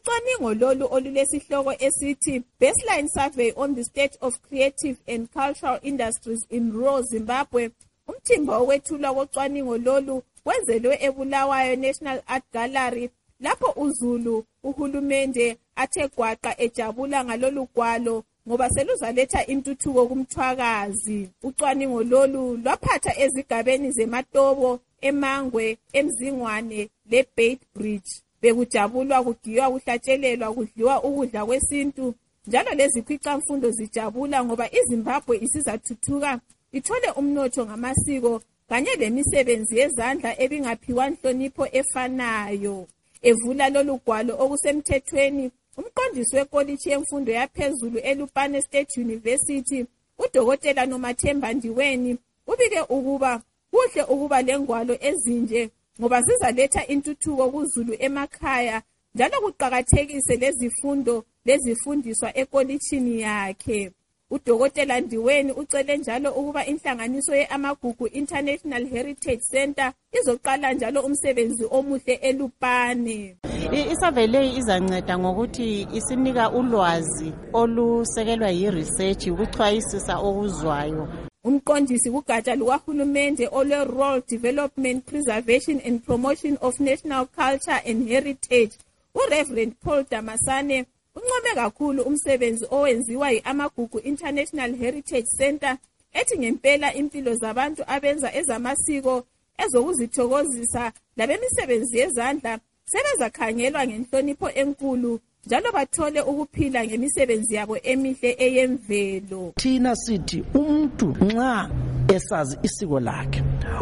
Ucwaningo lolu olulesihloko esithi Baseline Survey on the State of Creative and Cultural Industries in Rural Zimbabwe, umthimba wokwethulwa kocwaningo lolu wenzelwe eBulawayo National Art Gallery, lapho uZulu uhulumende athe gwaqa ejabula ngalolu gwalo ngoba seluzaletha intuthuko kumthwakazi. Ucwaningo lolu lwaphatha ezigabeni zeMatobo, eMangwe, eMzingwane leBeitbridge. Bekujabulwa, kugiywa, kuhlatshelelwa, kudliwa ukudla kwesintu, njalo lezikhwicamfundo zijabula ngoba iZimbabwe isizathuthuka ithole umnotho ngamasiko kanye lemisebenzi yezandla ebingaphiwa inhlonipho efanayo. Evula lolu gwalo okusemthethweni, umqondisi wekolitshi yemfundo yaphezulu eLupane State University, uDokotela Nomathemba Ndiweni, ubike ukuba kuhle ukuba lengwalo ezinje ngoba zizaletha intuthuko kuZulu emakhaya, njalo kuqakathekise lezifundo lezifundiswa ekolitshini yakhe. UDokotela Ndiweni ucele njalo ukuba inhlanganiso ye-Amagugu International Heritage Center izoqala njalo umsebenzi omuhle eLupane. Isurvey leyi izanceda ngokuthi isinika ulwazi olusekelwa yi-research ukuchwayisisa okuzwayo. Umqondisi kugatsha lukahulumende olwe-Rural Development, Preservation and Promotion of National Culture and Heritage, uReverend Paul Damasane, uncome kakhulu umsebenzi owenziwa yi-Amagugu International Heritage Center, ethi ngempela impilo zabantu abenza ezamasiko, ezokuzithokozisa labemisebenzi yezandla sebezakhangelwa ngenhlonipho enkulu, njalo bathole ukuphila ngemisebenzi yabo emihle eyemvelo. Thina sithi umuntu nxa esazi isiko lakhe,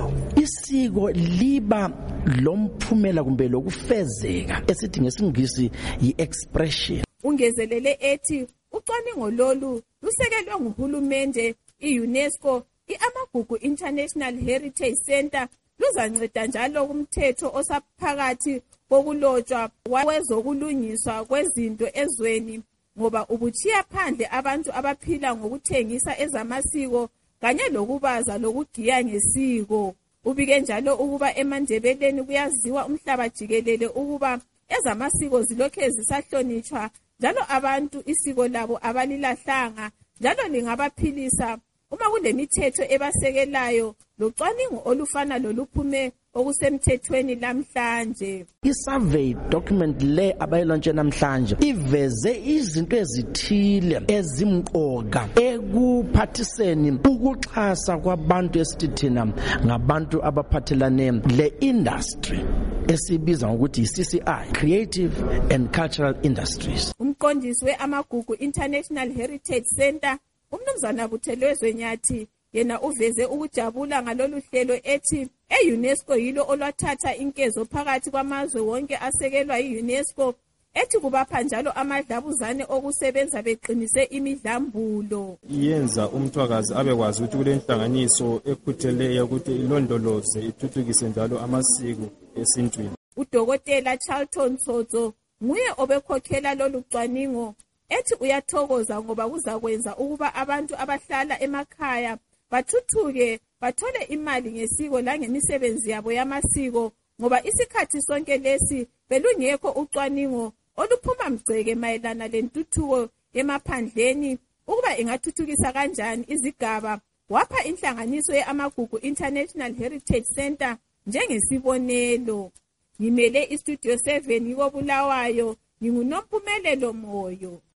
isiko liba lomphumela kumbe lokufezeka esithi ngesingisi yi-expression. Ungezelele ethi ucwaningo lolu lusekelwe nguhulumende, i-UNESCO, i-Amagugu International Heritage Center, luzanceda njalo kumthetho osaphakathi kokulotshwa kwezokulungiswa kwezinto ezweni ngoba ubuchiya phandle abantu abaphila ngokuthengisa ezamasiko kanye lokubaza lokugiya ngesiko. Ubike njalo ukuba eMandebeleni kuyaziwa umhlaba jikelele ukuba ezamasiko zilokhe zisahlonitshwa, njalo abantu isiko labo abalilahlanga, njalo lingabaphilisa uma kulemithetho ebasekelayo locwaningo olufana loluphume okusemthethweni lamhlanje. I-survey document le abayilontshe namhlanje iveze izinto ezithile ezimqoka ekuphathiseni ukuxhasa kwabantu esithi thina ngabantu abaphathelane le-industry esibiza ngokuthi CCI, Creative and Cultural Industries. Umqondisi we-Amagugu International Heritage Center, uMnumzana Buthelezwe Nyathi, yena uveze ukujabula ngalolu hlelo ethi e-UNESCO yilo olwathatha inkezo phakathi kwamazwe wonke asekelwa yi-UNESCO, ethi kubapha njalo amadlabuzane okusebenza beqinise imidlambulo. Yenza umthwakazi abekwazi ukuthi kule nhlanganiso ekhutheleyo ukuthi ilondoloze ithuthukise njalo amasiko esintwini. UDokotela Charlton Sodzo nguye obekhokhela lolu cwaningo, ethi uyathokoza ngoba kuzakwenza ukuba abantu abahlala emakhaya bathuthuke, bathole imali ngesiko langemisebenzi yabo yamasiko, ngoba isikhathi sonke lesi belungekho ucwaningo oluphuma mgceke mayelana lentuthuko emaphandleni ukuba ingathuthukisa kanjani izigaba. Wapha inhlanganiso ye-Amagugu International Heritage Center njengesibonelo. Ngimele iStudio 7 koBulawayo, nginguNompumelelo Moyo.